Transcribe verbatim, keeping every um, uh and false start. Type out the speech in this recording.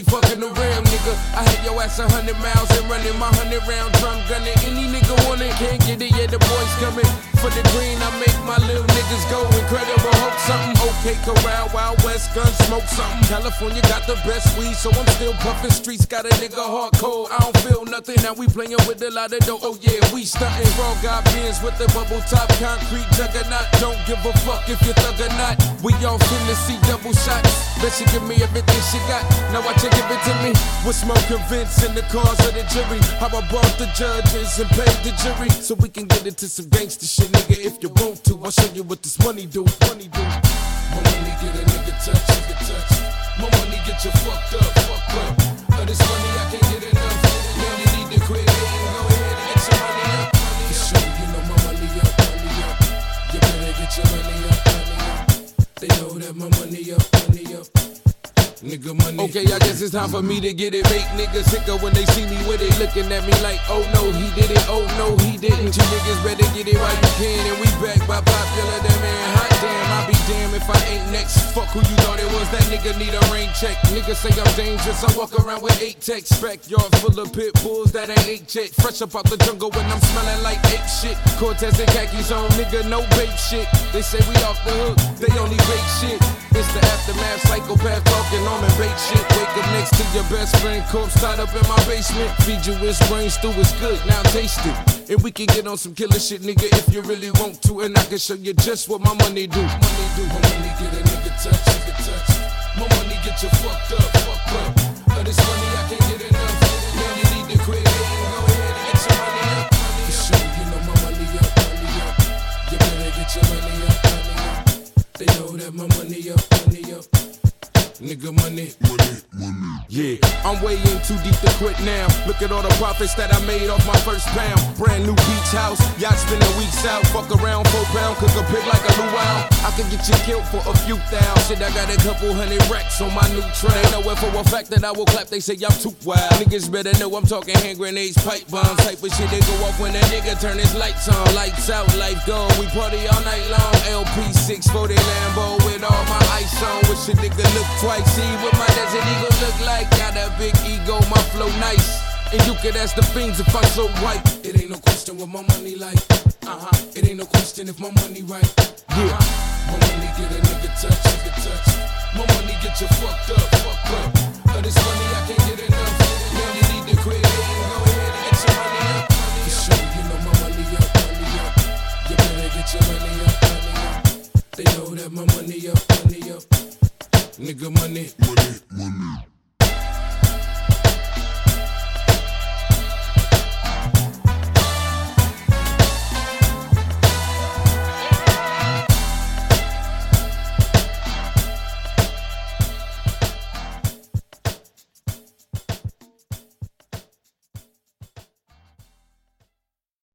fucking around, nigga. I had your ass a hundred miles and running my hundred round drum gunning. Any nigga want it, can't get it, yeah, the boys coming. For the green, I make my little niggas go incredible. Hope something, okay, corral, Wild West, gun, smoke something. California got the best weed, so I'm still puffin'. Streets got a nigga hard cold. I don't feel nothing. Now we playin' with a lot of dough. Oh yeah, we stuntin'. Frog got bins with the bubble top, concrete juggernaut. Don't give a fuck if you thug or not. We all finna see double shots. Bet she give me everything she got. Now watch her give it to me. With smoke convincing the cause of the jury. How I bought the judges and paid the jury, so we can get into some gangster shit, nigga. If you want to, I'll show you what this money do. Money do. My money get a nigga touch, nigga touch. My money get you fucked up, fucked up. Of this money I can't get enough. Man, you need to quit hating. Go ahead and get your money up. For sure, you know my money up, money up. You better get your money up, money up. They know that my money up, money up. Nigga money. Okay, I guess it's time for me to get it. Make niggas sicker when they see me, when they looking at me like, oh no, he did it, oh no, he didn't. You niggas better get it while you can, and we back by popular demand. Hot damn, I be damn if I ain't next. Fuck who you thought it was, that nigga need a rain check. Niggas say I'm dangerous, I walk around with eight techs. Backyard full of pit bulls that ain't eight yet. Fresh up out the jungle when I'm smelling like ape shit. Cortez and khakis on, nigga, no babe shit. They say we off the hook, they only bake shit. It's the aftermath, psychopath talking on and bake shit. Wake up next to your best friend, corpse tied up in my basement. Feed you his brain stew, it's good, now taste it. And we can get on some killer shit, nigga, if you really want to. And I can show you just what my money do. Money do, my money get a nigga touch, nigga touch. My money get you fucked up, fucked up. Of this money I can't get enough. Man, you need to quit hating, go ahead and get your money up. For sure, you know my money up, money up. You better get your money up, money up. They know that my money up, money up. Nigga money, money, money. Yeah, I'm way in too deep to quit now. Look at all the profits that I made off my first pound. Brand new beach house, yacht spending weeks out. Fuck around, four pound, cook a pig like a luau. I could get you killed for a few thousand. Shit, I got a couple hundred racks on my new train. They know it for a fact that I will clap, they say I'm too wild. Niggas better know I'm talking hand grenades, pipe bombs. Type of shit they go off when a nigga turn his lights on. Lights out, life gone, we party all night long. L P six forty Lambo with all my ice on. Wish a nigga look twice. See what my Desert Eagle look like. Got a big ego, my flow nice. And you could ask the fiends if I'm so white. It ain't no question what my money like. Uh-huh. It ain't no question if my money right. Uh-huh. Yeah. My money get a nigga touch, nigga touch. My money get you fucked up, fucked up. Of this money I can't get enough. Man, you need to quit hating. Go ahead and get your money up. For sure, you know my money up, money up. You better get your money up, money up. They know that my money up, money up. Nigga money, money, money.